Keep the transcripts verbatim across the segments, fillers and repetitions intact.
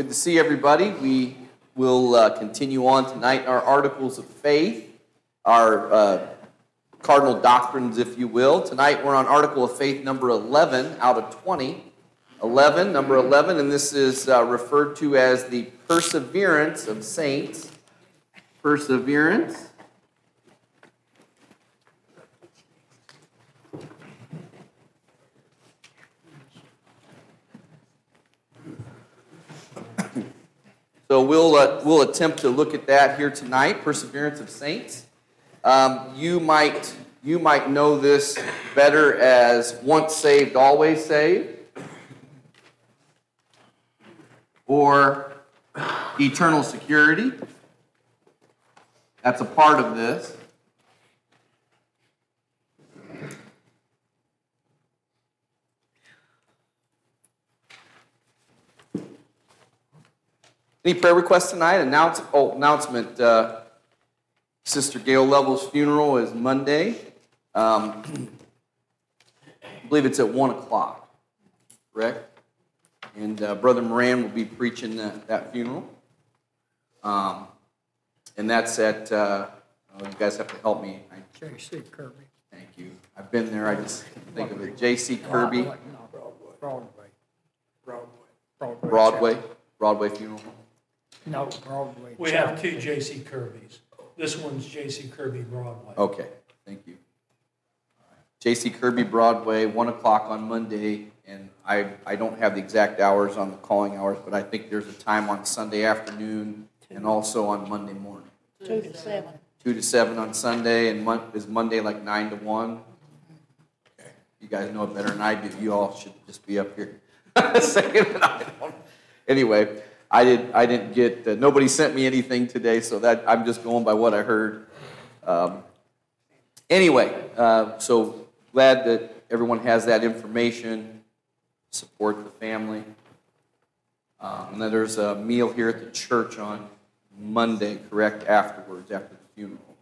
Good to see everybody. We will uh, continue on tonight in our articles of faith, our uh, cardinal doctrines, if you will. Tonight we're on article of faith number eleven out of twenty. eleven, number eleven, and this is uh, referred to as the perseverance of saints. Perseverance. So we'll uh, we'll attempt to look at that here tonight. Perseverance of saints. Um, you might you might know this better as once saved, always saved, or eternal security. That's a part of this. Any prayer requests tonight? Announce, oh, announcement. Uh, Sister Gail Lovell's funeral is Monday. Um, I believe it's at one o'clock, correct? And uh, Brother Moran will be preaching that, that funeral. Um, and that's at, uh, oh, you guys have to help me. J C Kirby. Thank you. I've been there. I just think of it. J C Kirby. Broadway. Broadway. Broadway. Broadway. Broadway funeral home. No, Broadway. We have two J C Kirby's. This one's J C Kirby Broadway. Okay, thank you. J C Kirby Broadway, one o'clock on Monday, and I, I don't have the exact hours on the calling hours, but I think there's a time on Sunday afternoon and also on Monday morning. Two to seven. Two to seven on Sunday, and mon- is Monday like nine to one? Okay, you guys know it better than I do. You all should just be up here saying that I don't. Anyway. I did. I didn't get. Uh, nobody sent me anything today, so that I'm just going by what I heard. Um, anyway, uh, so glad that everyone has that information. Support the family. Um, and then there's a meal here at the church on Monday, correct? Afterwards, after the funeral.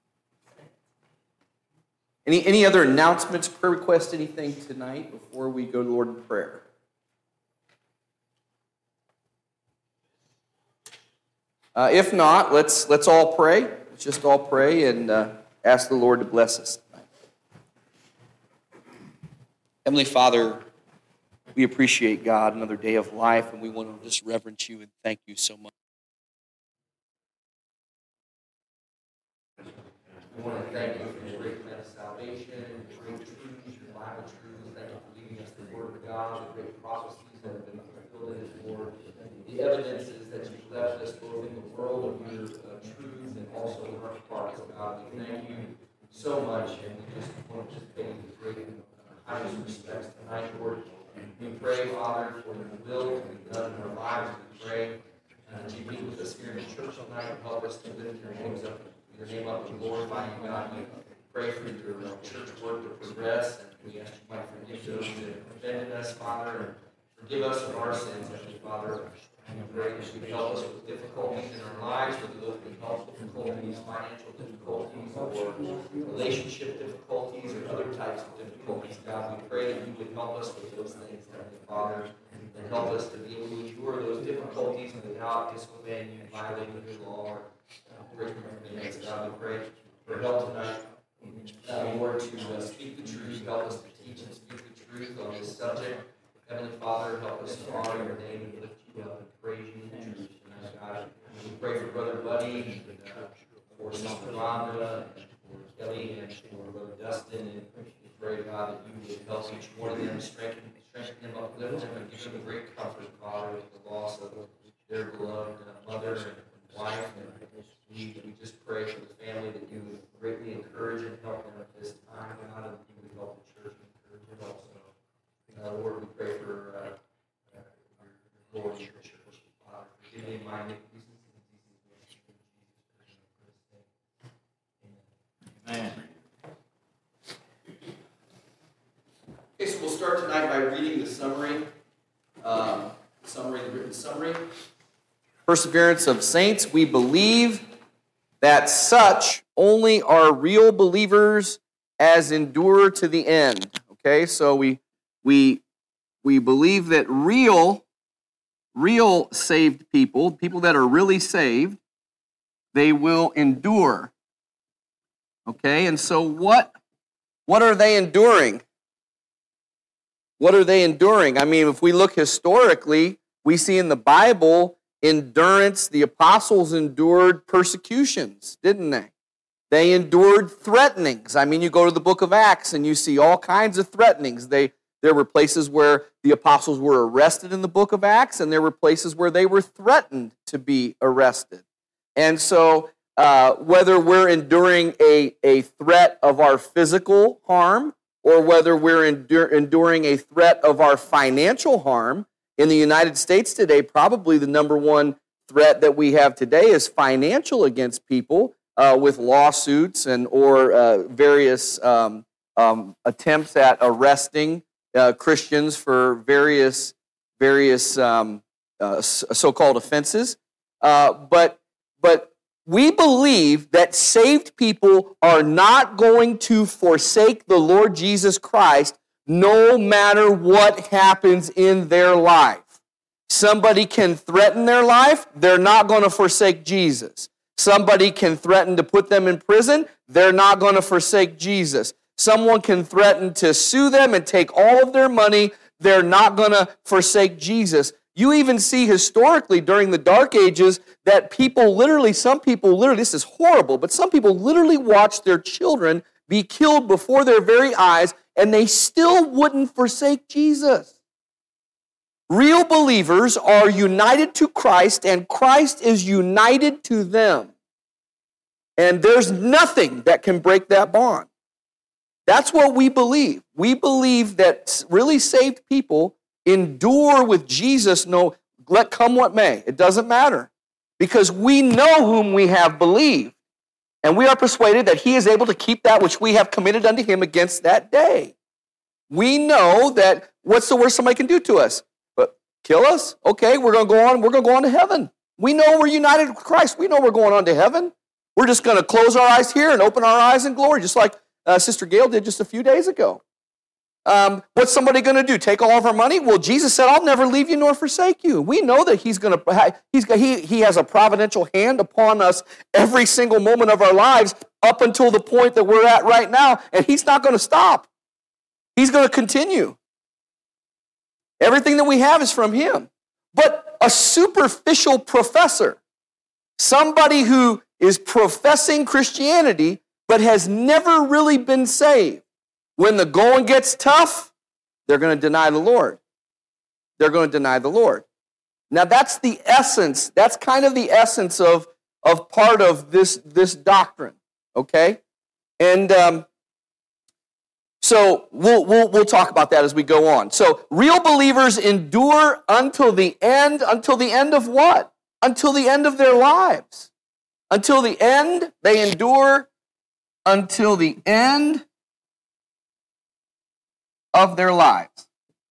Any any other announcements, prayer requests, anything tonight before we go to the Lord in prayer? Uh, if not, let's let's all pray. Let's just all pray and uh, ask the Lord to bless us tonight. Heavenly Father, we appreciate, God, another day of life, and we want to just reverence you and thank you so much. We want to thank you for your great plan of salvation, your great truths, your Bible truths. Thank you for leading us to the Word of God, the great prophecies that have been fulfilled in His Word, the evidences that you've left us both in the world of your uh, truths and also in our hearts. God, we thank you so much, and we just want to just pay you the great and uh, highest respects tonight, Lord. We pray, Father, for your will to be done in our lives. We pray uh, that you be with us here in the church tonight and help us to lift your names up, your name up and glorify you, God. We pray for your uh, church work to progress, and we ask you might forgive those that have offended us, Father, and forgive us of our sins, Heavenly Father. We pray that you help us with difficulties in our lives, whether those be health difficulties, financial difficulties, or relationship difficulties, or other types of difficulties. God, we pray that you would help us with those things, Heavenly Father, and help us to be able to endure those difficulties without disobeying you, violating your law, or breaking your commandments. God, we pray for help tonight, uh, Lord, to uh, speak the truth. Help us to teach and speak the truth on this subject. Heavenly Father, help us to honor your name and lift you up and praise you in truth tonight, God. We pray for Brother Buddy, and uh, for Sister Rhonda, and for Kelly, and for Brother Dustin, and we pray, God, that you would help each one of them, strengthen, strengthen them, uplift them, and give them great comfort, Father, with the loss of their beloved uh, mother and wife. And we, we just pray for the family that you would greatly encourage and help them at this time, God, and that you would help the church encourage it also. Uh, Lord, we pray for uh, uh, your Lord and your church. Father, forgive me my iniquities and Amen. Okay, so we'll start tonight by reading the summary, um, summary, the written summary. Perseverance of saints. We believe that such only are real believers as endure to the end. Okay, so we we we believe that real real saved people, people that are really saved, they will endure. Okay, and so what, what are they enduring? What are they enduring? I mean, if we look historically, we see in the Bible endurance. The apostles endured persecutions, didn't they? They endured threatenings. I mean, you go to the book of Acts and you see all kinds of threatenings. They, there were places where the apostles were arrested in the book of Acts, and there were places where they were threatened to be arrested. And so uh, whether we're enduring a, a threat of our physical harm, or whether we're endur- enduring a threat of our financial harm, in the United States today, probably the number one threat that we have today is financial against people uh, with lawsuits and or uh, various um, um, attempts at arresting uh, Christians for various various um, uh, so-called offenses. Uh, but but we believe that saved people are not going to forsake the Lord Jesus Christ no matter what happens in their life. Somebody can threaten their life, they're not going to forsake Jesus. Somebody can threaten to put them in prison, they're not going to forsake Jesus. Someone can threaten to sue them and take all of their money, they're not going to forsake Jesus. You even see historically during the Dark Ages that people literally, some people literally, this is horrible, but some people literally watched their children be killed before their very eyes, and they still wouldn't forsake Jesus. Real believers are united to Christ, and Christ is united to them. And there's nothing that can break that bond. That's what we believe. We believe that really saved people endure with Jesus, no, let come what may. It doesn't matter. Because we know whom we have believed. And we are persuaded that he is able to keep that which we have committed unto him against that day. We know that what's the worst somebody can do to us? But kill us? Okay, we're going to go on. We're going to go on to heaven. We know we're united with Christ. We know we're going on to heaven. We're just going to close our eyes here and open our eyes in glory, just like uh, Sister Gail did just a few days ago. Um, what's somebody going to do? Take all of our money? Well, Jesus said, "I'll never leave you nor forsake you." We know that He's going to. He's he he has a providential hand upon us every single moment of our lives up until the point that we're at right now, and He's not going to stop. He's going to continue. Everything that we have is from Him. But a superficial professor, somebody who is professing Christianity but has never really been saved, when the going gets tough, they're going to deny the Lord. They're going to deny the Lord. Now that's the essence, that's kind of the essence of, of part of this, this doctrine, okay? And um, so we'll, we'll, we'll talk about that as we go on. So real believers endure until the end, until the end of what? Until the end of their lives. Until the end, they endure until the end of their lives.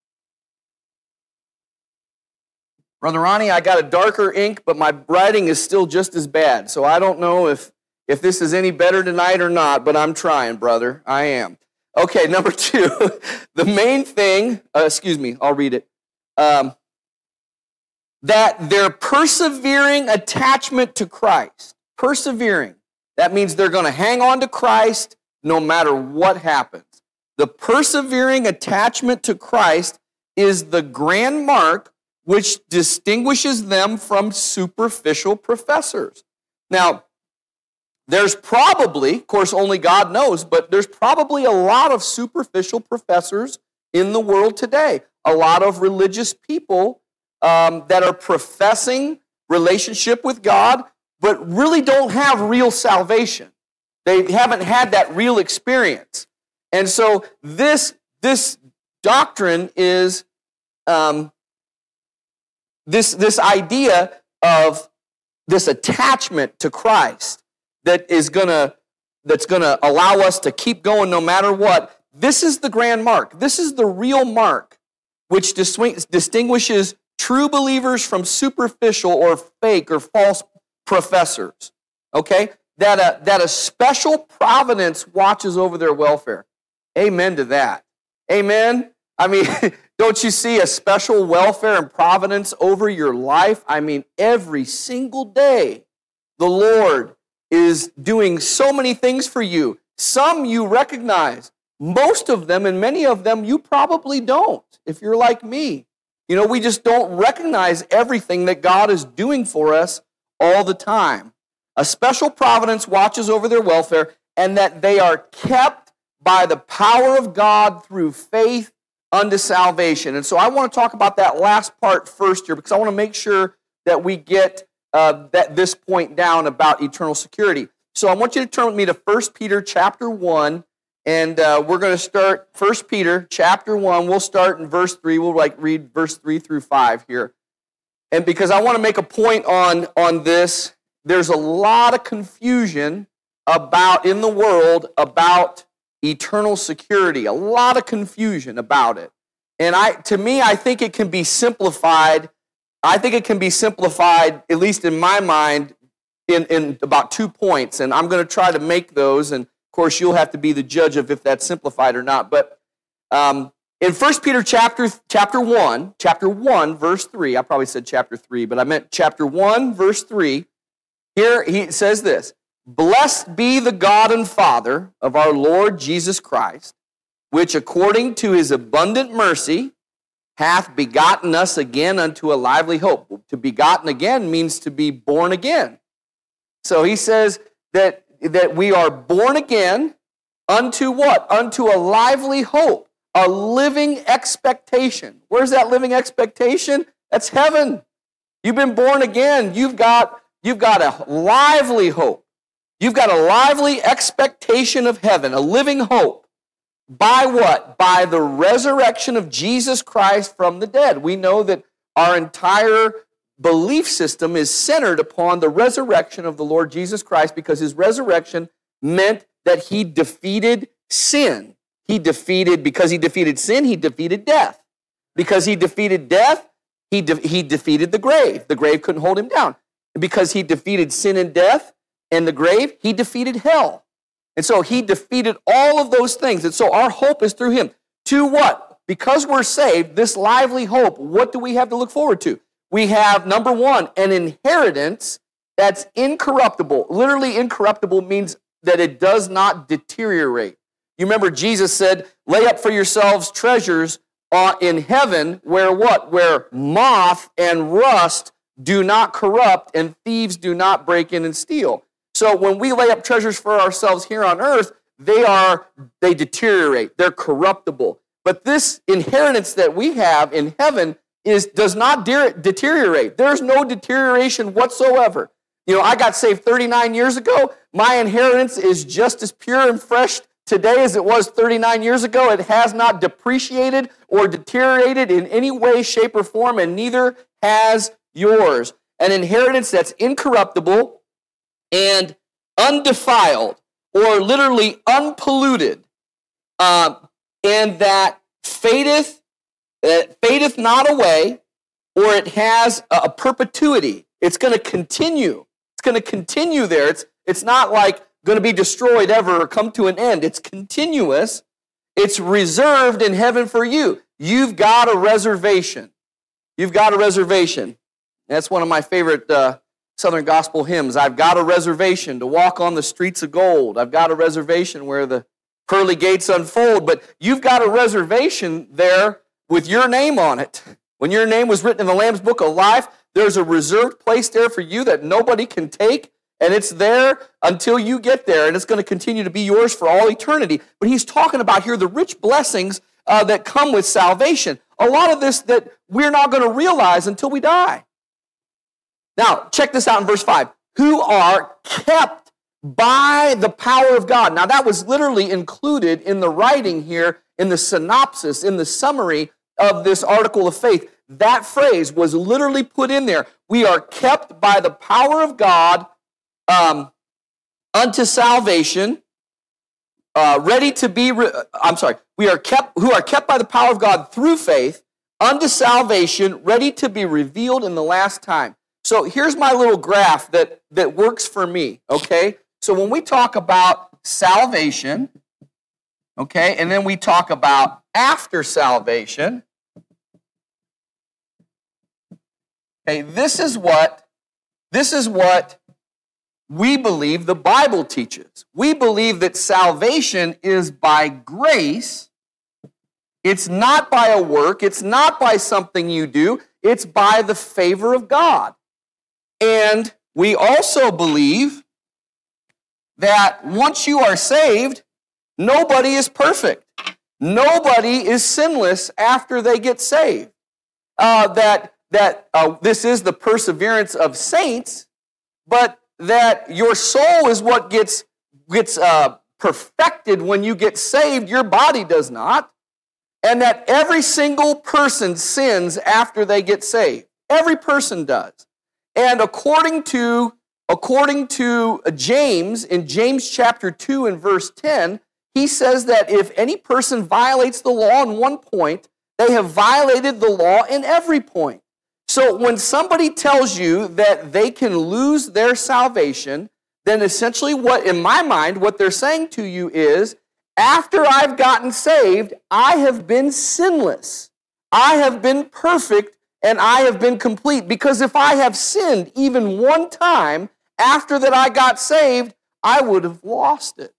Brother Ronnie, I got a darker ink, but my writing is still just as bad. So I don't know if, if this is any better tonight or not, but I'm trying, brother. I am. Okay, number two. The main thing, uh, excuse me, I'll read it. Um, that their persevering attachment to Christ. Persevering. That means they're going to hang on to Christ no matter what happens. The persevering attachment to Christ is the grand mark which distinguishes them from superficial professors. Now, there's probably, of course only God knows, but there's probably a lot of superficial professors in the world today. A lot of religious people um, that are professing relationship with God, but really don't have real salvation. They haven't had that real experience. And so this, this doctrine is um, this, this idea of this attachment to Christ that is gonna, that's gonna allow us to keep going no matter what. This is the grand mark. This is the real mark which distinguishes true believers from superficial or fake or false professors. Okay? That a, that a special providence watches over their welfare. Amen to that. Amen. I mean, Don't you see a special welfare and providence over your life? I mean, every single day, the Lord is doing so many things for you. Some you recognize. Most of them, and many of them, you probably don't, if you're like me. You know, we just don't recognize everything that God is doing for us all the time. A special providence watches over their welfare, and that they are kept by the power of God through faith unto salvation. And so I want to talk about that last part first here, because I want to make sure that we get uh, that this point down about eternal security. So I want you to turn with me to First Peter chapter one, and uh, we're going to start First Peter chapter one. We'll start in verse three. We'll like read verse three through five here. And because I want to make a point on, on this, there's a lot of confusion about in the world about eternal security, a lot of confusion about it. And I, to me, I think it can be simplified. I think it can be simplified, at least in my mind, in, in about two points. And I'm going to try to make those. And of course, you'll have to be the judge of if that's simplified or not. But um, in First Peter chapter, chapter one, chapter one, verse three, I probably said chapter three, but I meant chapter one, verse three. Here he says this: "Blessed be the God and Father of our Lord Jesus Christ, which according to his abundant mercy hath begotten us again unto a lively hope." To begotten again means to be born again. So he says that, that we are born again unto what? Unto a lively hope, a living expectation. Where's that living expectation? That's heaven. You've been born again. You've got, you've got a lively hope. You've got a lively expectation of heaven, a living hope. By what? By the resurrection of Jesus Christ from the dead. We know that our entire belief system is centered upon the resurrection of the Lord Jesus Christ, because his resurrection meant that he defeated sin. He defeated, because he defeated sin, he defeated death. Because he defeated death, he, de- he defeated the grave. The grave couldn't hold him down. Because he defeated sin and death and the grave, he defeated hell. And so he defeated all of those things. And so our hope is through him. To what? Because we're saved, this lively hope, what do we have to look forward to? We have, number one, an inheritance that's incorruptible. Literally incorruptible means that it does not deteriorate. You remember Jesus said, lay up for yourselves treasures uh, in heaven where what? Where moth and rust do not corrupt and thieves do not break in and steal. So when we lay up treasures for ourselves here on earth, they are, they deteriorate, they're corruptible. But this inheritance that we have in heaven is does not de- deteriorate. There's no deterioration whatsoever. You know, I got saved thirty-nine years ago. My inheritance is just as pure and fresh today as it was thirty-nine years ago. It has not depreciated or deteriorated in any way, shape, or form, and neither has yours. An inheritance that's incorruptible and undefiled, or literally unpolluted, uh, and that fadeth, uh, fadeth not away, or it has a, a perpetuity. It's going to continue. It's going to continue there. It's, it's not like going to be destroyed ever or come to an end. It's continuous. It's reserved in heaven for you. You've got a reservation. You've got a reservation. That's one of my favorite uh, Southern gospel hymns. I've got a reservation to walk on the streets of gold. I've got a reservation where the pearly gates unfold. But you've got a reservation there with your name on it. When your name was written in the Lamb's Book of Life, there's a reserved place there for you that nobody can take. And it's there until you get there, and it's going to continue to be yours for all eternity. But he's talking about here the rich blessings uh, that come with salvation. A lot of this that we're not going to realize until we die. Now, check this out in verse five. Who are kept by the power of God. Now, that was literally included in the writing here, in the synopsis, in the summary of this article of faith. That phrase was literally put in there. We are kept by the power of God Um, unto salvation, uh, ready to be, re- I'm sorry, we are kept, who are kept by the power of God through faith unto salvation, ready to be revealed in the last time. So here's my little graph that, that works for me, okay? So when we talk about salvation, okay, and then we talk about after salvation, Okay, this is what, this is what we believe the Bible teaches. We believe that salvation is by grace. It's not by a work. It's not by something you do. It's by the favor of God. And we also believe that once you are saved, nobody is perfect. Nobody is sinless after they get saved. Uh, that that uh, this is the perseverance of saints, but that your soul is what gets, gets uh, perfected when you get saved. Your body does not. And that every single person sins after they get saved. Every person does. And according to, according to James, in James chapter two and verse ten, he says that if any person violates the law in one point, they have violated the law in every point. So when somebody tells you that they can lose their salvation, then essentially what, in my mind, what they're saying to you is, after I've gotten saved, I have been sinless. I have been perfect and I have been complete. Because if I have sinned even one time after that I got saved, I would have lost it.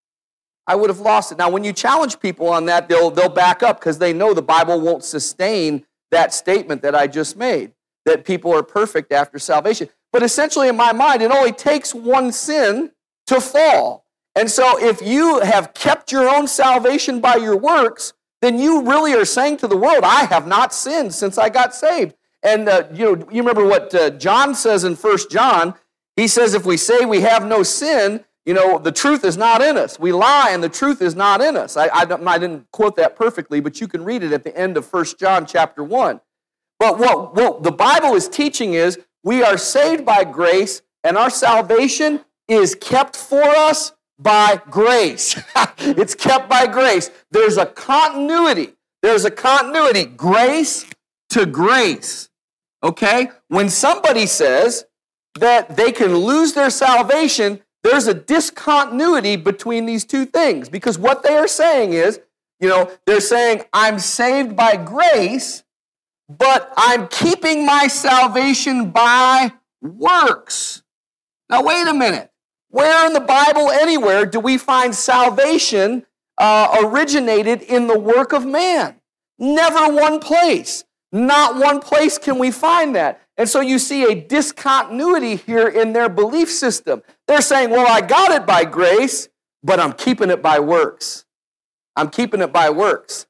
I would have lost it. Now, when you challenge people on that, they'll, they'll back up because they know the Bible won't sustain that statement that I just made, that people are perfect after salvation. But essentially, in my mind, it only takes one sin to fall. And so if you have kept your own salvation by your works, then you really are saying to the world, I have not sinned since I got saved. And uh, you know, you remember what uh, John says in First John. He says, if we say we have no sin, you know, the truth is not in us. We lie and the truth is not in us. I, I, I didn't quote that perfectly, but you can read it at the end of First John chapter one. But what, what the Bible is teaching is we are saved by grace, and our salvation is kept for us by grace. It's kept by grace. There's a continuity. There's a continuity. Grace to grace. Okay? When somebody says that they can lose their salvation, there's a discontinuity between these two things. Because what they are saying is, you know, they're saying, I'm saved by grace, but I'm keeping my salvation by works. Now, wait a minute. Where in the Bible anywhere do we find salvation uh, originated in the work of man? Never one place. Not one place can we find that. And so you see a discontinuity here in their belief system. They're saying, well, I got it by grace, but I'm keeping it by works. I'm keeping it by works.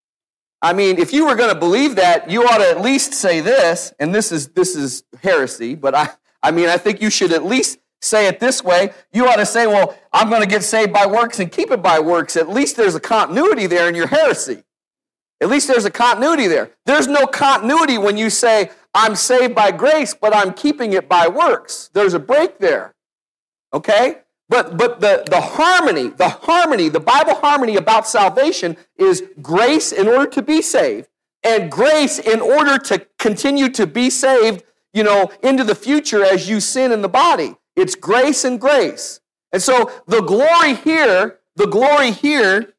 I mean, if you were going to believe that, you ought to at least say this, and this is this is heresy, but I, I mean, I think you should at least say it this way. You ought to say, well, I'm going to get saved by works and keep it by works. At least there's a continuity there in your heresy. At least there's a continuity there. There's no continuity when you say, I'm saved by grace, but I'm keeping it by works. There's a break there. Okay? But but the, the harmony, the harmony, the Bible harmony about salvation is grace in order to be saved, and grace in order to continue to be saved, you know, into the future as you sin in the body. It's grace and grace. And so the glory here, the glory here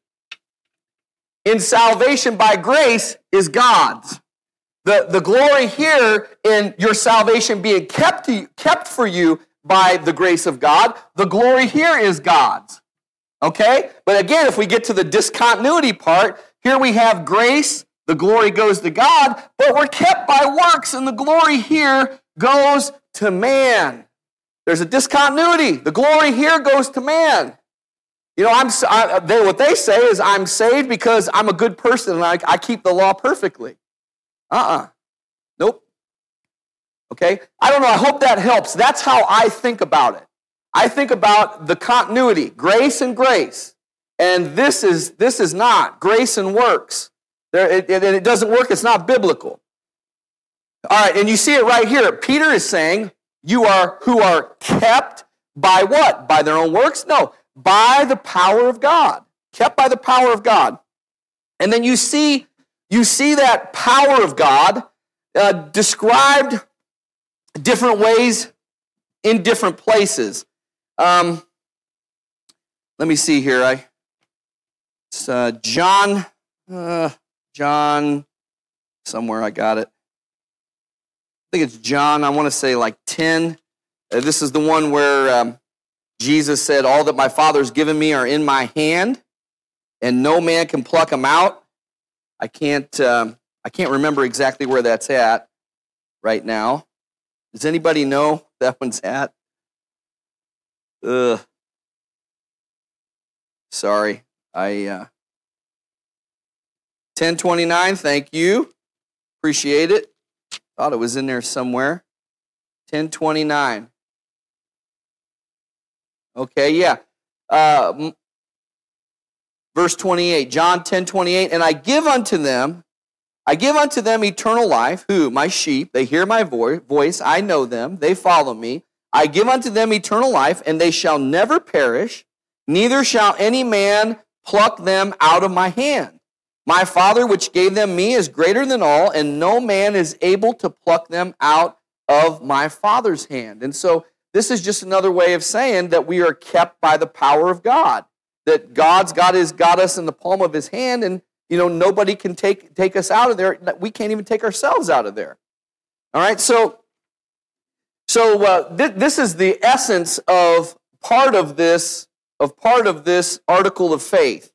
in salvation by grace is God's. The, the glory here in your salvation being kept, to, kept for you by the grace of God, the glory here is God's. Okay? But again, if we get to the discontinuity part, here we have grace, the glory goes to God, but we're kept by works, and the glory here goes to man. There's a discontinuity. The glory here goes to man. You know, I'm I, they, what they say is I'm saved because I'm a good person and I, I keep the law perfectly. Uh-uh. Nope. Okay? I don't know. I hope that helps. That's how I think about it. I think about the continuity, grace and grace. And this is this is not grace and works. There, it, it, it doesn't work. It's not biblical. All right, and you see it right here. Peter is saying, you are who are kept by what? By their own works? No, by the power of God. Kept by the power of God. And then you see, you see that power of God uh, described different ways in different places. Um, let me see here. I it's, uh, John, uh, John, somewhere I got it. I think it's John, I want to say like ten. Uh, this is the one where um, Jesus said, all that my Father's given me are in my hand, and no man can pluck them out. I can't, um, I can't remember exactly where that's at right now. Does anybody know that one's at? Ugh. Sorry. I uh, ten twenty-nine, thank you. Appreciate it. Thought it was in there somewhere. ten twenty-nine. Okay, yeah. Uh, verse twenty-eight, John ten twenty-eight, and I give unto them, I give unto them eternal life, who? My sheep, they hear my voice, I know them, they follow me. I give unto them eternal life, and they shall never perish, neither shall any man pluck them out of my hand. My Father, which gave them me, is greater than all, and no man is able to pluck them out of my Father's hand. And so this is just another way of saying that we are kept by the power of God, that God's got his got us in the palm of his hand, and you know nobody can take take us out of there. We can't even take ourselves out of there. All right, so so uh, th- this is the essence of part of this of part of this article of faith.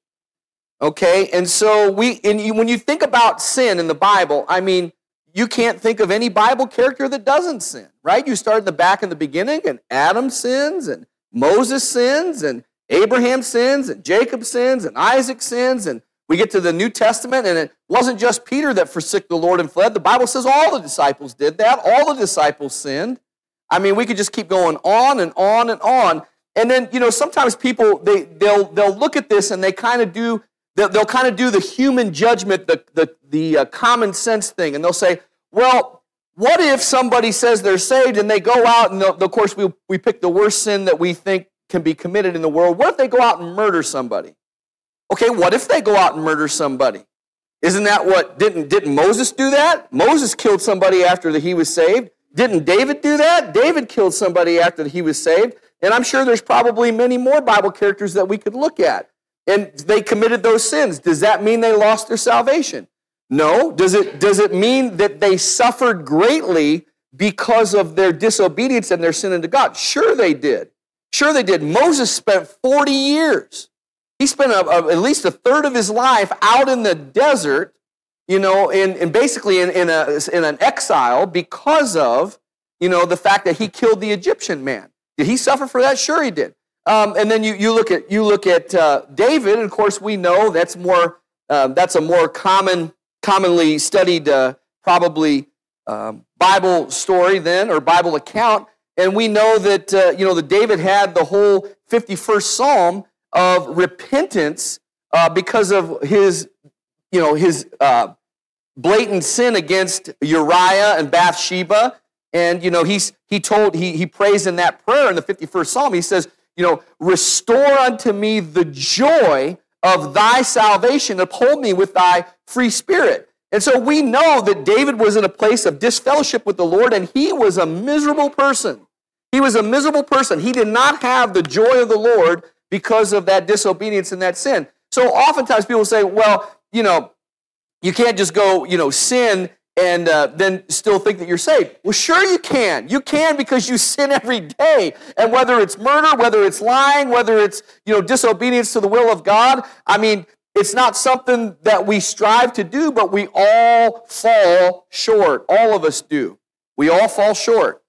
Okay, and so we and you, when you think about sin in the Bible, I mean, you can't think of any Bible character that doesn't sin, right? You start in the back in the beginning, and Adam sins, and Moses sins, and Abraham sins, and Jacob sins, and Isaac sins, and we get to the New Testament, and it wasn't just Peter that forsook the Lord and fled. The Bible says all the disciples did that. All the disciples sinned. I mean, we could just keep going on and on and on. And then, you know, sometimes people, they, they'll, they'll look at this and they kind of do, they'll, they'll kind of do the human judgment, the, the, the uh, common sense thing, and they'll say, well, what if somebody says they're saved and they go out, and of course we, we pick the worst sin that we think can be committed in the world. What if they go out and murder somebody? Okay, what if they go out and murder somebody? Isn't that what, didn't, didn't Moses do that? Moses killed somebody after that he was saved. Didn't David do that? David killed somebody after that he was saved. And I'm sure there's probably many more Bible characters that we could look at. And they committed those sins. Does that mean they lost their salvation? No. Does it, does it mean that they suffered greatly because of their disobedience and their sin unto God? Sure they did. Sure they did. Moses spent forty years. He spent a, a, at least a third of his life out in the desert, you know, in, in basically in, in, a, in an exile because of, you know, the fact that he killed the Egyptian man. Did he suffer for that? Sure he did. Um, and then you, you look at you look at uh, David, and of course we know that's more uh, that's a more common commonly studied uh, probably um, Bible story then, or Bible account. And we know that uh, you know that David had the whole fifty-first Psalm of repentance uh, because of his you know his uh, blatant sin against Uriah and Bathsheba. And you know he's he told he he prays in that prayer in the fifty-first Psalm. He says, you know, restore unto me the joy of thy salvation, uphold me with thy free spirit. And so we know that David was in a place of disfellowship with the Lord, and he was a miserable person. He was a miserable person. He did not have the joy of the Lord because of that disobedience and that sin. So oftentimes people say, well, you know, you can't just go, you know, sin and uh, then still think that you're saved. Well, sure you can. You can, because you sin every day. And whether it's murder, whether it's lying, whether it's, you know, disobedience to the will of God, I mean, it's not something that we strive to do, but we all fall short. All of us do. We all fall short.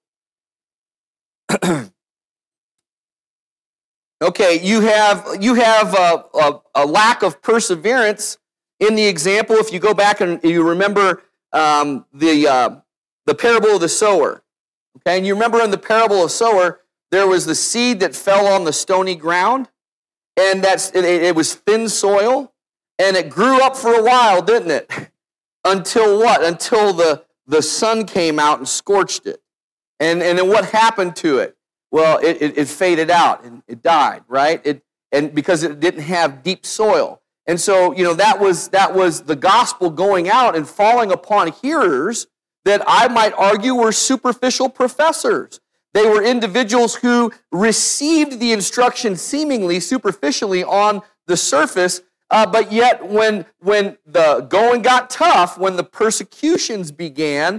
Okay, you have you have a, a, a lack of perseverance in the example. If you go back and you remember um, the uh, the parable of the sower, okay, and you remember in the parable of sower, there was the seed that fell on the stony ground, and that's it, it was thin soil, and it grew up for a while, didn't it? Until what? Until the the sun came out and scorched it, and and then what happened to it? Well, it, it, it faded out and it died, right? It and because it didn't have deep soil. And so, you know, that was that was the gospel going out and falling upon hearers that I might argue were superficial professors. They were individuals who received the instruction seemingly superficially on the surface, uh, but yet when when the going got tough, when the persecutions began,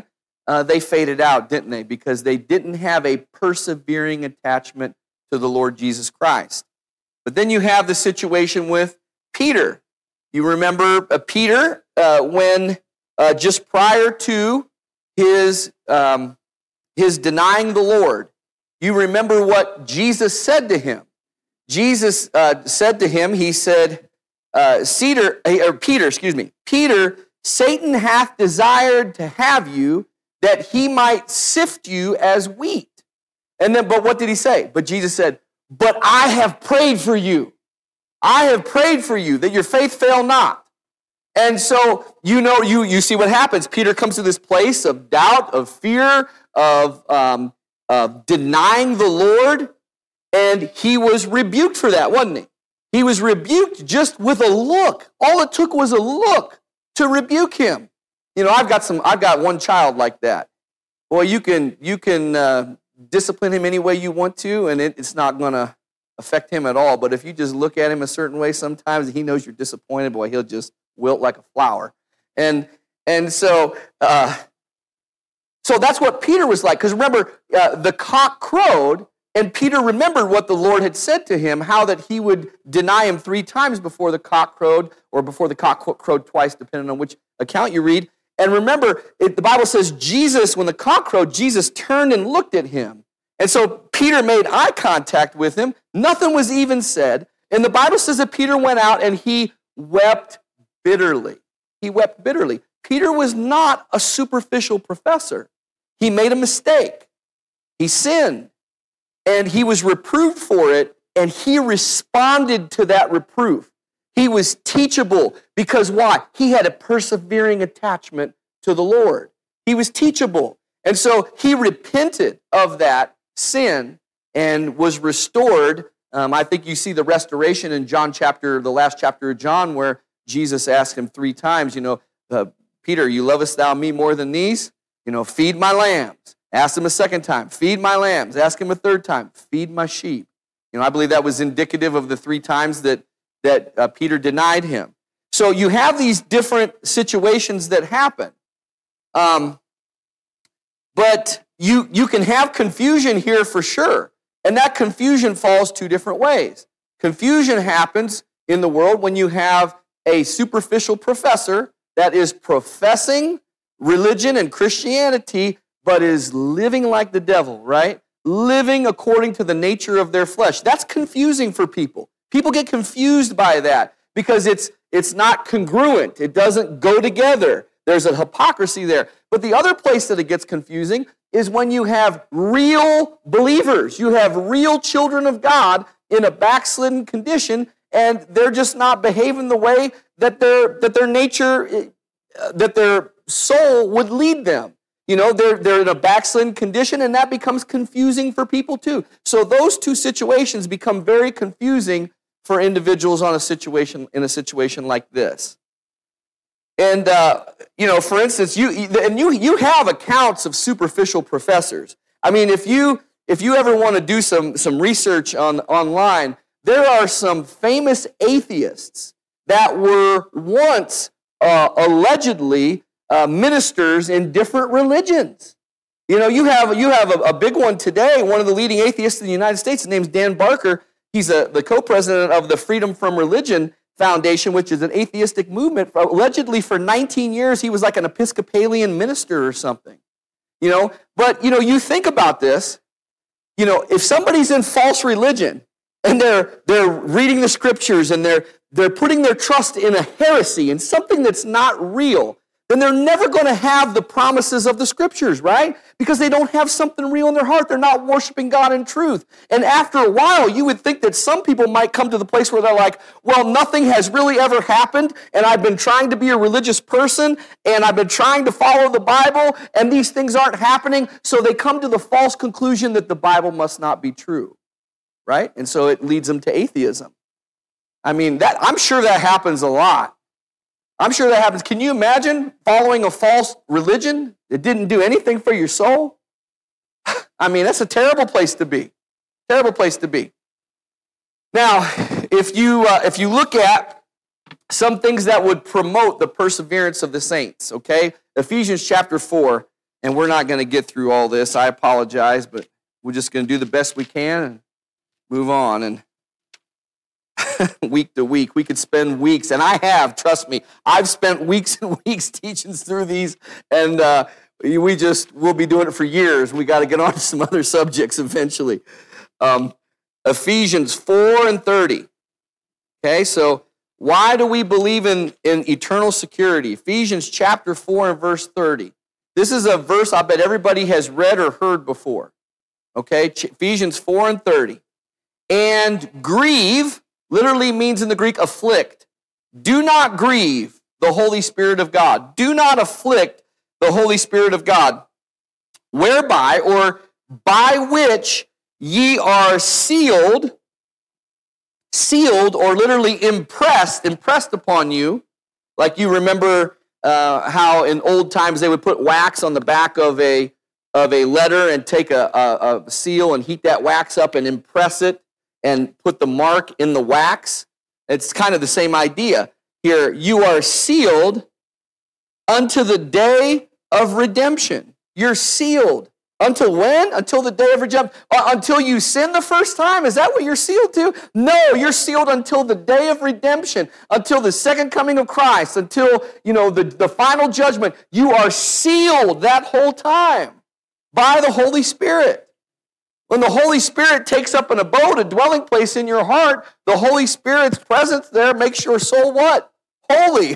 uh, they faded out, didn't they? Because they didn't have a persevering attachment to the Lord Jesus Christ. But then you have the situation with Peter. You remember uh, Peter uh, when uh, just prior to his, um, his denying the Lord, you remember what Jesus said to him. Jesus uh, said to him, he said, uh, Cedar, or Peter, excuse me, Peter, Satan hath desired to have you that he might sift you as wheat. And then, but what did he say? But Jesus said, but I have prayed for you. I have prayed for you that your faith fail not. And so, you know, you, you see what happens. Peter comes to this place of doubt, of fear, of, um, of denying the Lord, and he was rebuked for that, wasn't he? He was rebuked just with a look. All it took was a look to rebuke him. You know, I've got some, I've got one child like that. Boy, you can, you can uh, discipline him any way you want to, and it, it's not going to affect him at all. But if you just look at him a certain way, sometimes he knows you're disappointed. Boy, he'll just wilt like a flower. And and so, uh, so that's what Peter was like. Because remember, uh, the cock crowed, and Peter remembered what the Lord had said to him, how that he would deny him three times before the cock crowed, or before the cock crowed twice, depending on which account you read. And remember, it, the Bible says Jesus, when the cock crowed, Jesus turned and looked at him. And so Peter made eye contact with him. Nothing was even said. And the Bible says that Peter went out and he wept bitterly. He wept bitterly. Peter was not a superficial professor. He made a mistake. He sinned. And he was reproved for it, and he responded to that reproof. He was teachable because why? He had a persevering attachment to the Lord. He was teachable. And so he repented of that sin and was restored. Um, I think you see the restoration in John chapter, the last chapter of John, where Jesus asked him three times, you know, uh, Peter, you lovest thou me more than these? You know, feed my lambs. Ask him a second time, feed my lambs. Ask him a third time, feed my sheep. You know, I believe that was indicative of the three times that, that uh, Peter denied him. So you have these different situations that happen. Um, but you, you can have confusion here for sure. And that confusion falls two different ways. Confusion happens in the world when you have a superficial professor that is professing religion and Christianity, but is living like the devil, right? Living according to the nature of their flesh. That's confusing for people. People get confused by that because it's, it's not congruent. It doesn't go together. There's a hypocrisy there. But the other place that it gets confusing is when you have real believers. You have real children of God in a backslidden condition, and they're just not behaving the way that their, that their nature, that their soul would lead them. You know, they're, they're in a backslidden condition, and that becomes confusing for people too. So those two situations become very confusing for individuals on a situation, in a situation like this. And, uh, you know, for instance, you and you you have accounts of superficial professors. I mean, if you if you ever want to do some, some research on online, there are some famous atheists that were once uh, allegedly Uh, ministers in different religions. You know, you have you have a, a big one today. One of the leading atheists in the United States, his name's Dan Barker. He's a, the co-president of the Freedom from Religion Foundation, which is an atheistic movement. Allegedly, for nineteen years, he was like an Episcopalian minister or something. You know, but you know, you think about this. You know, if somebody's in false religion and they're they're reading the scriptures and they're they're putting their trust in a heresy and something that's not real, then they're never going to have the promises of the scriptures, right? Because they don't have something real in their heart. They're not worshiping God in truth. And after a while, you would think that some people might come to the place where they're like, well, nothing has really ever happened, and I've been trying to be a religious person, and I've been trying to follow the Bible, and these things aren't happening. So they come to the false conclusion that the Bible must not be true, right? And so it leads them to atheism. I mean, that I'm sure that happens a lot. I'm sure that happens. Can you imagine following a false religion that didn't do anything for your soul? I mean, that's a terrible place to be. Terrible place to be. Now, if you uh, if you look at some things that would promote the perseverance of the saints, okay? Ephesians chapter four, And we're not going to get through all this. I apologize, but we're just going to do the best we can and move on. And week to week, we could spend weeks, and I have, trust me, I've spent weeks and weeks teaching through these, and uh, we just, we'll be doing it for years. We got to get on to some other subjects eventually. Um, Ephesians four and thirty. Okay, so why do we believe in, in eternal security? Ephesians chapter four and verse thirty. This is a verse I bet everybody has read or heard before. Okay, Ephesians four and thirty. And grieve, literally means in the Greek, afflict. Do not grieve the Holy Spirit of God. Do not afflict the Holy Spirit of God, whereby or by which ye are sealed, sealed or literally impressed, impressed upon you. Like you remember uh, how in old times they would put wax on the back of a, of a letter and take a, a, a seal and heat that wax up and impress it and put the mark in the wax. It's kind of the same idea. Here, you are sealed unto the day of redemption. You're sealed. Until when? Until the day of redemption. Uh, until you sin the first time? Is that what you're sealed to? No, you're sealed until the day of redemption, until the second coming of Christ, until, you know, the, the final judgment. You are sealed that whole time by the Holy Spirit. When the Holy Spirit takes up an abode, a dwelling place in your heart, the Holy Spirit's presence there makes your soul what? Holy.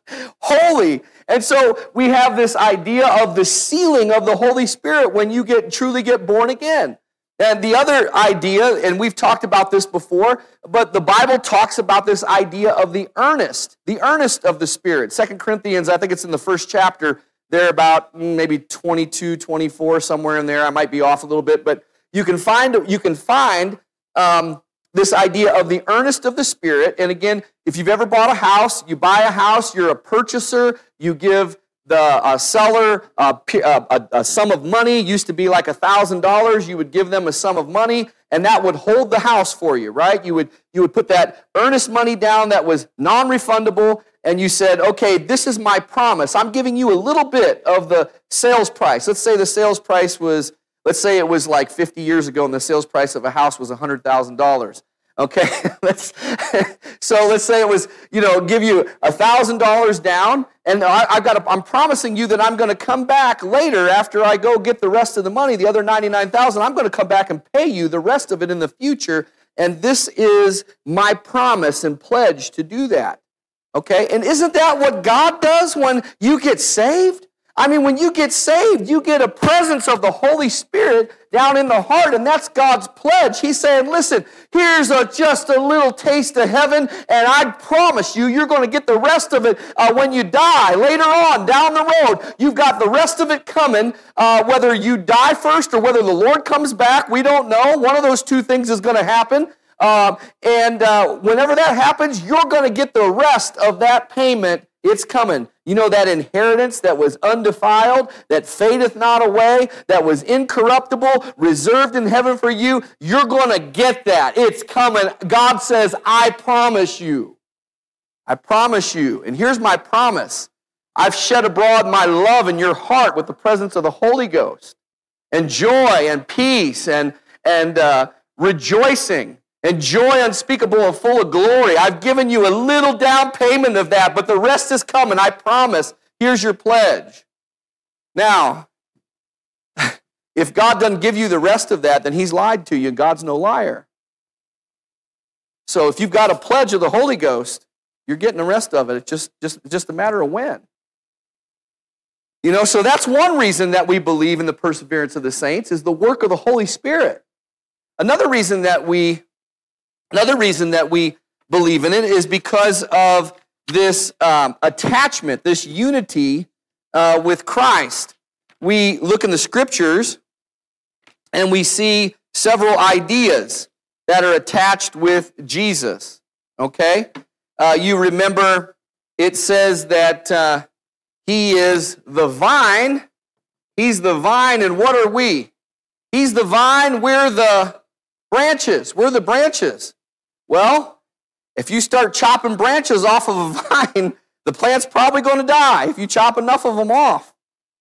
Holy. And so we have this idea of the sealing of the Holy Spirit when you get truly get born again. And the other idea, and we've talked about this before, but the Bible talks about this idea of the earnest, the earnest of the Spirit. Second Corinthians, I think it's in the first chapter, there about maybe twenty-two, twenty-four, somewhere in there. I might be off a little bit, but you can find, you can find um, this idea of the earnest of the Spirit. And again, if you've ever bought a house, you buy a house, you're a purchaser, you give the uh, seller uh, a, a sum of money. Used to be like one thousand dollars. You would give them a sum of money, and that would hold the house for you, right? You would, you would put that earnest money down that was non-refundable, and you said, okay, this is my promise. I'm giving you a little bit of the sales price. Let's say the sales price was, let's say it was like fifty years ago, and the sales price of a house was one hundred thousand dollars. Okay, let's, so let's say it was, you know, give you one thousand dollars down, and I, I've got to, I'm promising you that I'm going to come back later after I go get the rest of the money, the other ninety-nine thousand dollars, I'm going to come back and pay you the rest of it in the future, and this is my promise and pledge to do that. Okay, and isn't that what God does when you get saved? I mean, when you get saved, you get a presence of the Holy Spirit down in the heart, and that's God's pledge. He's saying, listen, here's a, just a little taste of heaven, and I promise you, you're going to get the rest of it uh, when you die. Later on, down the road, you've got the rest of it coming. Uh, whether you die first or whether the Lord comes back, we don't know. One of those two things is going to happen. Uh, and uh, whenever that happens, you're going to get the rest of that payment. It's coming. You know, that inheritance that was undefiled, that fadeth not away, that was incorruptible, reserved in heaven for you. You're going to get that. It's coming. God says, I promise you. I promise you. And here's my promise. I've shed abroad my love in your heart with the presence of the Holy Ghost, and joy and peace and, and uh, rejoicing. And joy unspeakable and full of glory. I've given you a little down payment of that, but the rest is coming, I promise. Here's your pledge. Now, if God doesn't give you the rest of that, then he's lied to you. God's no liar. So if you've got a pledge of the Holy Ghost, you're getting the rest of it. It's just, just, just a matter of when. You know, so that's one reason that we believe in the perseverance of the saints is the work of the Holy Spirit. Another reason that we Another reason that we believe in it is because of this um, attachment, this unity uh, with Christ. We look in the scriptures and we see several ideas that are attached with Jesus, okay? Uh, you remember it says that uh, he is the vine. He's the vine, and what are we? He's the vine, we're the branches. We're the branches. Well, if you start chopping branches off of a vine, the plant's probably going to die if you chop enough of them off.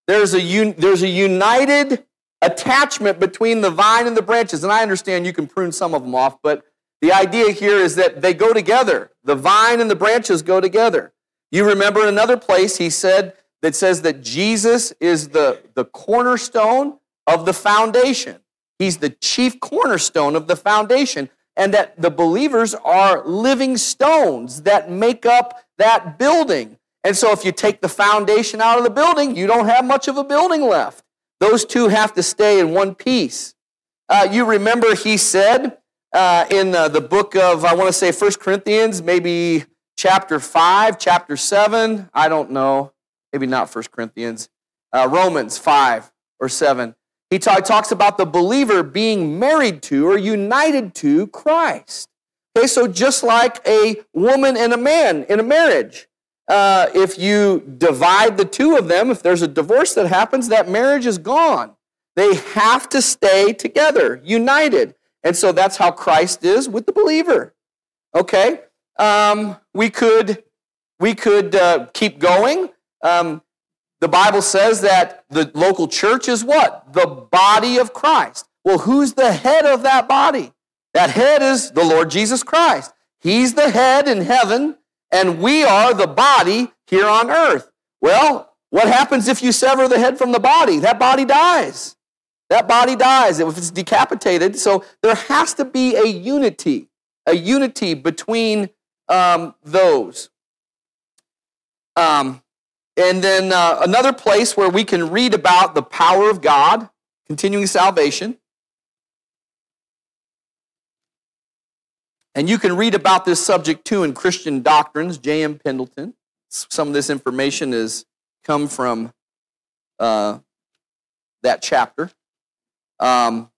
There's a, un, there's a united attachment between the vine and the branches. And I understand you can prune some of them off, but the idea here is that they go together. The vine and the branches go together. You remember in another place he said that says that Jesus is the, the cornerstone of the foundation. He's the chief cornerstone of the foundation, and that the believers are living stones that make up that building. And so if you take the foundation out of the building, you don't have much of a building left. Those two have to stay in one piece. Uh, you remember he said uh, in uh, the book of, I want to say First Corinthians, maybe chapter five, chapter seven, I don't know, maybe not First Corinthians, uh, Romans five or seven. He talk, talks about the believer being married to or united to Christ. Okay, so just like a woman and a man in a marriage, uh, if you divide the two of them, if there's a divorce that happens, that marriage is gone. They have to stay together, united. And so that's how Christ is with the believer. Okay, um, we could, we could uh, keep going. Um, The Bible says that the local church is what? The body of Christ. Well, who's the head of that body? That head is the Lord Jesus Christ. He's the head in heaven, and we are the body here on earth. Well, what happens if you sever the head from the body? That body dies. That body dies if it's decapitated. So there has to be a unity, a unity between um, those. Um. And then uh, another place where we can read about the power of God, continuing salvation. And you can read about this subject too in Christian Doctrines, J M Pendleton. Some of this information has come from uh, that chapter. Um,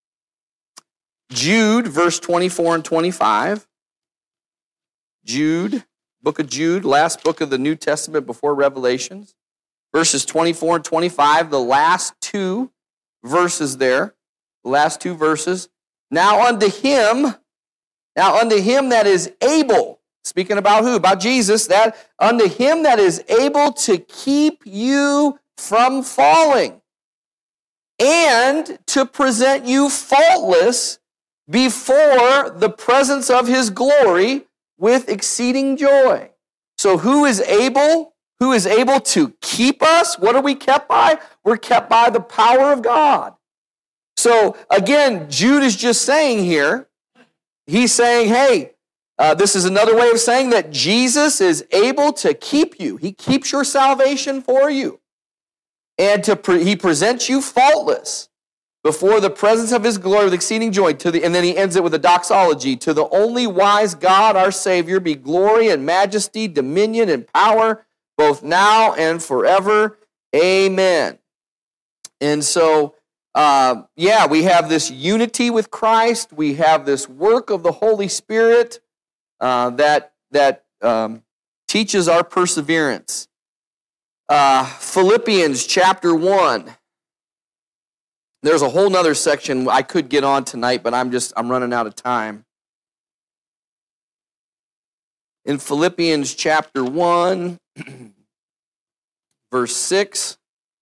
Jude, verse twenty-four and twenty-five. Jude. Book of Jude, last book of the New Testament before Revelations. Verses twenty-four and twenty-five, the last two verses there. The last two verses. Now unto him, now unto him that is able, speaking about who? About Jesus, that unto him that is able to keep you from falling and to present you faultless before the presence of his glory with exceeding joy. So who is able? Who is able to keep us? What are we kept by? We're kept by the power of God. So again, Jude is just saying here, he's saying, hey, uh, this is another way of saying that Jesus is able to keep you. He keeps your salvation for you. And to pre- he presents you faultless before the presence of his glory with exceeding joy. To the, and then he ends it with a doxology. To the only wise God, our Savior, be glory and majesty, dominion and power, both now and forever. Amen. And so, uh, yeah, we have this unity with Christ. We have this work of the Holy Spirit uh, that, that um, teaches our perseverance. Uh, Philippians chapter one. There's a whole nother section I could get on tonight, but I'm just, I'm running out of time. In Philippians chapter one, verse six.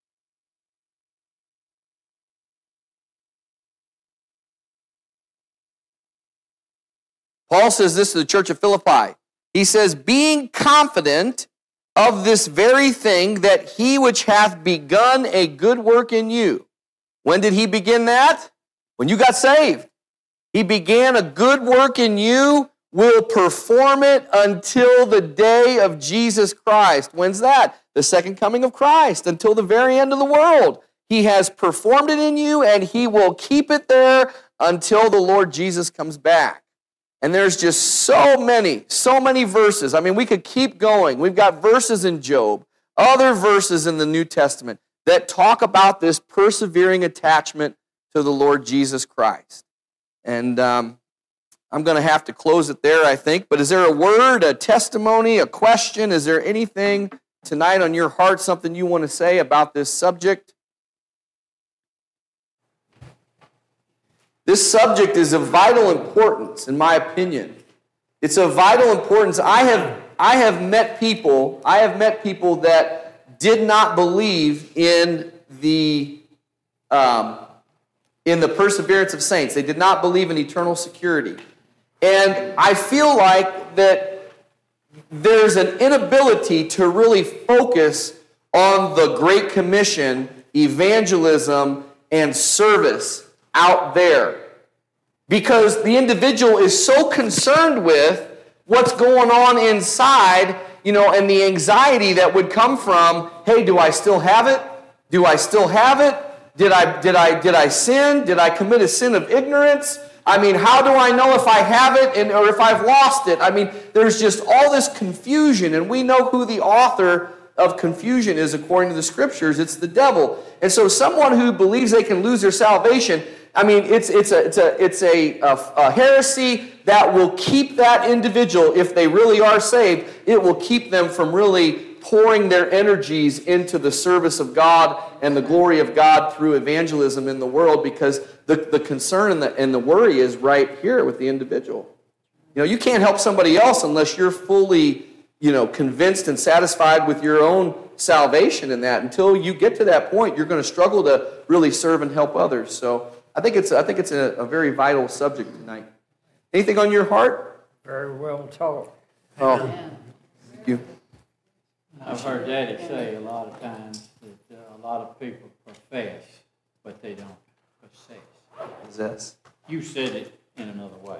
Paul says this to the church of Philippi. He says, being confident of this very thing, that he which hath begun a good work in you. When did he begin that? When you got saved. He began a good work in you, will perform it until the day of Jesus Christ. When's that? The second coming of Christ, until the very end of the world. He has performed it in you, and he will keep it there until the Lord Jesus comes back. And there's just so many, so many verses. I mean, we could keep going. We've got verses in Job, other verses in the New Testament that talk about this persevering attachment to the Lord Jesus Christ. And um, I'm going to have to close it there, I think. But is there a word, a testimony, a question? Is there anything tonight on your heart, something you want to say about this subject? This subject is of vital importance, in my opinion. It's of vital importance. I have, I have met people, I have met people that did not believe in the um, in the perseverance of saints. They did not believe in eternal security. And I feel like that there's an inability to really focus on the Great Commission, evangelism, and service out there. Because the individual is so concerned with what's going on inside, you know, and the anxiety that would come from, hey, do I still have it? Do I still have it? Did I, did I, did I sin? Did I commit a sin of ignorance? I mean, how do I know if I have it and, or if I've lost it? I mean, there's just all this confusion, and we know who the author of confusion is according to the Scriptures. It's the devil. And so someone who believes they can lose their salvation, I mean, it's, it's, a, it's, a, it's a, a, a heresy that will keep that individual, if they really are saved, it will keep them from really pouring their energies into the service of God and the glory of God through evangelism in the world, because the, the concern and the, and the worry is right here with the individual. You know, you can't help somebody else unless you're fully, you know, convinced and satisfied with your own salvation in that. Until you get to that point, you're going to struggle to really serve and help others. So I think it's I think it's a, a very vital subject tonight. Anything on your heart? Very well taught. Oh, thank you. I've heard Daddy say a lot of times that uh, a lot of people profess, but they don't possess. Possess. You said it in another way.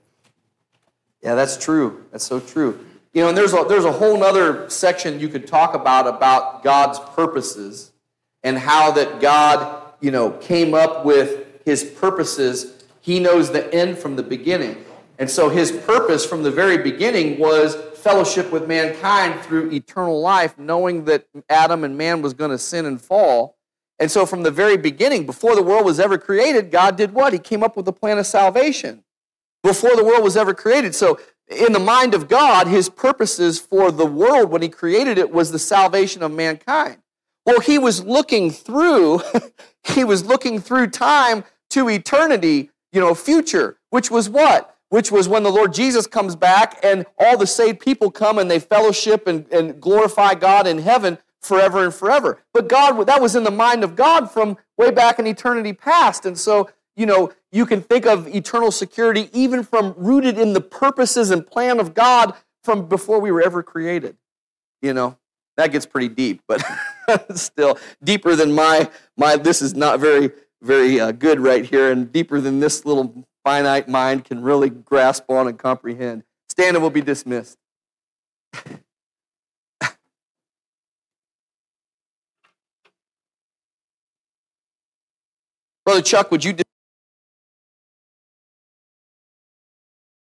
Yeah, that's true. That's so true. You know, and there's a, there's a whole other section you could talk about, about God's purposes and how that God, you know, came up with his purposes. He knows the end from the beginning. And so his purpose from the very beginning was fellowship with mankind through eternal life, knowing that Adam and man was going to sin and fall. And so from the very beginning, before the world was ever created, God did what? He came up with a plan of salvation before the world was ever created. So in the mind of God, his purposes for the world when he created it was the salvation of mankind. Well, he was looking through, he was looking through time to eternity, you know, future, which was what? Which was when the Lord Jesus comes back and all the saved people come and they fellowship and, and glorify God in heaven forever and forever. But God, that was in the mind of God from way back in eternity past. And so, you know, you can think of eternal security even from rooted in the purposes and plan of God from before we were ever created. You know, that gets pretty deep, but still deeper than my, my, this is not very, very uh, good right here, and deeper than this little finite mind can really grasp on and comprehend. Stand and will be dismissed. Brother Chuck, would you